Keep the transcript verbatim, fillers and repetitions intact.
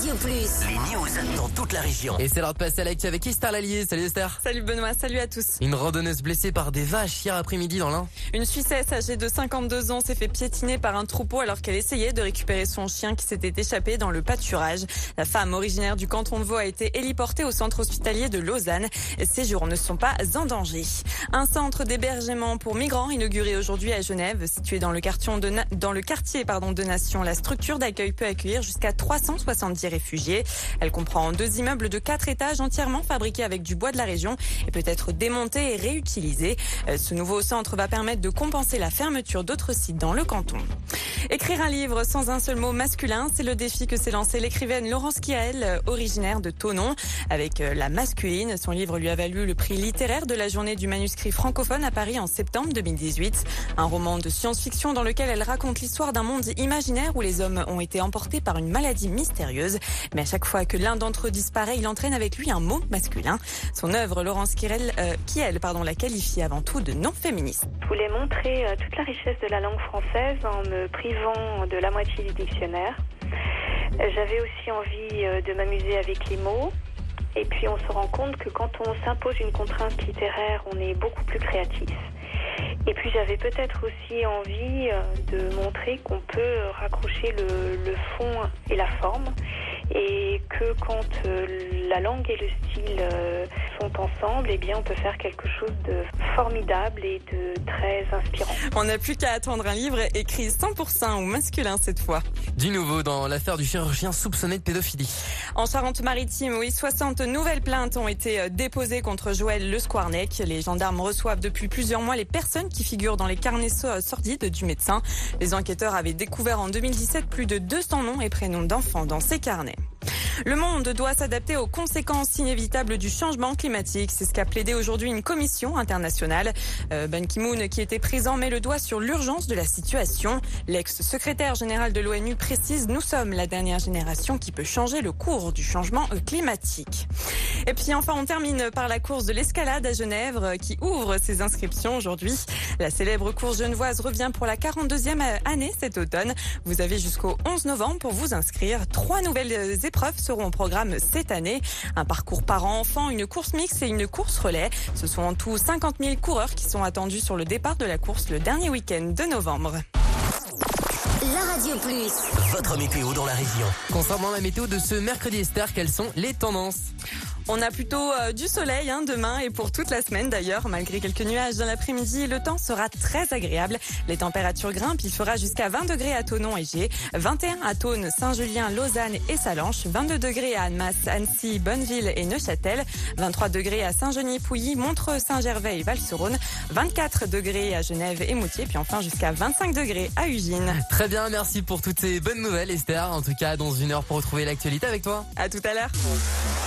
Radio Plus. Les news dans toute la région. Et c'est l'heure de passer à l'actu avec Esther Lallier. Salut Esther. Salut Benoît, salut à tous. Une randonneuse blessée par des vaches hier après-midi dans l'Ain. Une Suissesse âgée de cinquante-deux ans s'est fait piétiner par un troupeau alors qu'elle essayait de récupérer son chien qui s'était échappé dans le pâturage. La femme originaire du canton de Vaud a été héliportée au centre hospitalier de Lausanne. Ses jours ne sont pas en danger. Un centre d'hébergement pour migrants inauguré aujourd'hui à Genève, situé dans le quartier de, Na- dans le quartier pardon, de Nation. La structure d'accueil peut accueillir jusqu'à trois cent soixante-dix réfugiés. Elle comprend deux immeubles de quatre étages entièrement fabriqués avec du bois de la région et peut être démonté et réutilisé. Ce nouveau centre va permettre de compenser la fermeture d'autres sites dans le canton. Écrire un livre sans un seul mot masculin, c'est le défi que s'est lancé l'écrivaine Laurence Kiel, originaire de Thonon. Avec La Masculine, son livre lui a valu le prix littéraire de la journée du manuscrit francophone à Paris en septembre deux mille dix-huit. Un roman de science-fiction dans lequel elle raconte l'histoire d'un monde imaginaire où les hommes ont été emportés par une maladie mystérieuse. Mais à chaque fois que l'un d'entre eux disparaît, il entraîne avec lui un mot masculin. Son œuvre, Laurence Kiel, euh, Kiel pardon, la qualifie avant tout de non féministe. Je voulais montrer euh, toute la richesse de la langue française en me privant de la moitié du dictionnaire. Euh, J'avais aussi envie euh, de m'amuser avec les mots. Et puis on se rend compte que quand on s'impose une contrainte littéraire, on est beaucoup plus créatif. Et puis j'avais peut-être aussi envie euh, de montrer qu'on peut raccrocher le, le fond et la forme. Et que quand euh, la langue et le style euh, sont ensemble, eh bien on peut faire quelque chose de formidable et de très inspirant. On n'a plus qu'à attendre un livre écrit cent pour cent au masculin cette fois. Du nouveau dans l'affaire du chirurgien soupçonné de pédophilie. En Charente-Maritime, oui, soixante nouvelles plaintes ont été déposées contre Joël Le Squarnec. Les gendarmes reçoivent depuis plusieurs mois les personnes qui figurent dans les carnets sordides du médecin. Les enquêteurs avaient découvert en deux mille dix-sept plus de deux cents noms et prénoms d'enfants dans ces carnets. Le monde doit s'adapter aux conséquences inévitables du changement climatique. C'est ce qu'a plaidé aujourd'hui une commission internationale. Euh, Ban Ki-moon, qui était présent, met le doigt sur l'urgence de la situation. L'ex-secrétaire général de l'ONU précise « Nous sommes la dernière génération qui peut changer le cours du changement climatique ». Et puis enfin, on termine par la course de l'escalade à Genève qui ouvre ses inscriptions aujourd'hui. La célèbre course genevoise revient pour la quarante-deuxième année cet automne. Vous avez jusqu'au onze novembre pour vous inscrire. Trois nouvelles épreuves seront au programme cette année. Un parcours parents-enfants, une course mixte et une course relais. Ce sont en tout cinquante mille coureurs qui sont attendus sur le départ de la course le dernier week-end de novembre. La Radio Plus. Votre météo dans la région. Concernant la météo de ce mercredi Esther, quelles sont les tendances ? On a plutôt euh, du soleil hein, demain et pour toute la semaine d'ailleurs. Malgré quelques nuages dans l'après-midi, le temps sera très agréable. Les températures grimpent, il fera jusqu'à vingt degrés à Thonon et Gé, vingt et un à Thônes, Saint-Julien, Lausanne et Salanches, vingt-deux degrés à Annemasse, Annecy, Bonneville et Neuchâtel, vingt-trois degrés à Saint-Genis, Pouilly, Montreux, Saint-Gervais et Val-sur-Rhône, vingt-quatre degrés à Genève et Moutier, puis enfin jusqu'à vingt-cinq degrés à Ugine. Très bien, merci pour toutes ces bonnes nouvelles Esther. En tout cas, dans une heure pour retrouver l'actualité avec toi. À tout à l'heure.